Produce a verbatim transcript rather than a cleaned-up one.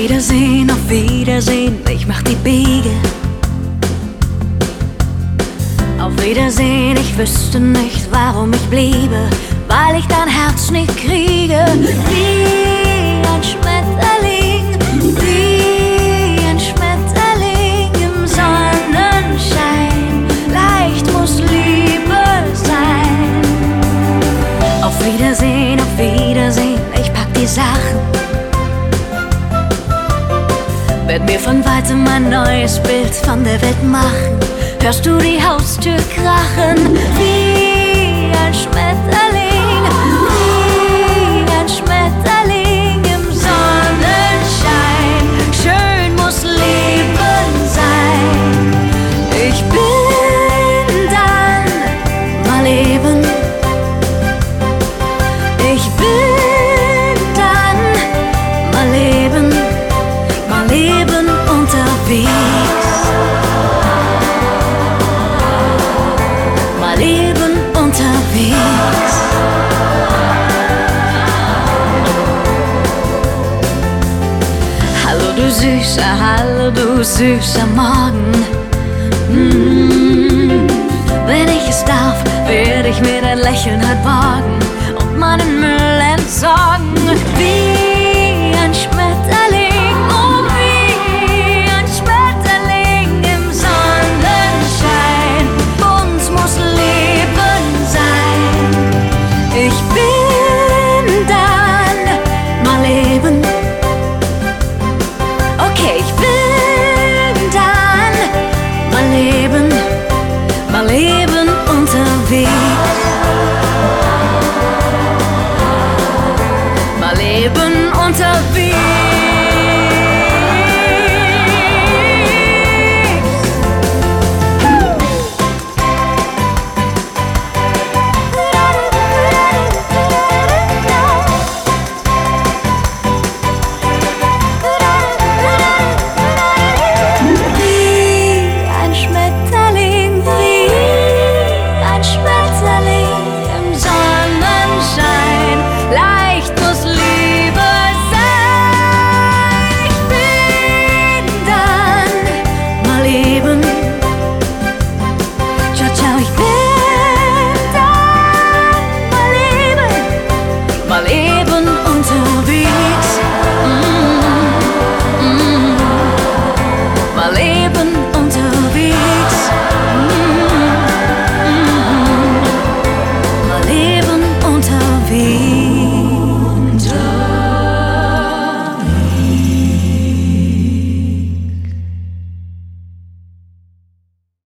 Wiedersehen, auf Wiedersehen, ich mach die Biege. Auf Wiedersehen, ich wüsste nicht, warum ich bliebe, weil ich dein Herz nicht kriege. Wie ein Schmetterling, wie ein Schmetterling im Sonnenschein. Leicht muss Liebe sein. Auf Wiedersehen, auf Wiedersehen, ich pack die Sachen. Werd mir von weitem ein neues Bild von der Welt machen. Hörst du die Haustür krachen? Wie ein Schmetterling, wie ein Schmetterling im Sonnenschein. Schön muss Leben sein. Ich bin dann mal eben. Ich bin dann mal eben, mal eben unterwegs. Mal eben unterwegs. Hallo du süßer, hallo du süßer Morgen. mm. Wenn ich es darf, werde ich mir dein Lächeln heute borgen und meinen Müll entsorgen. Wie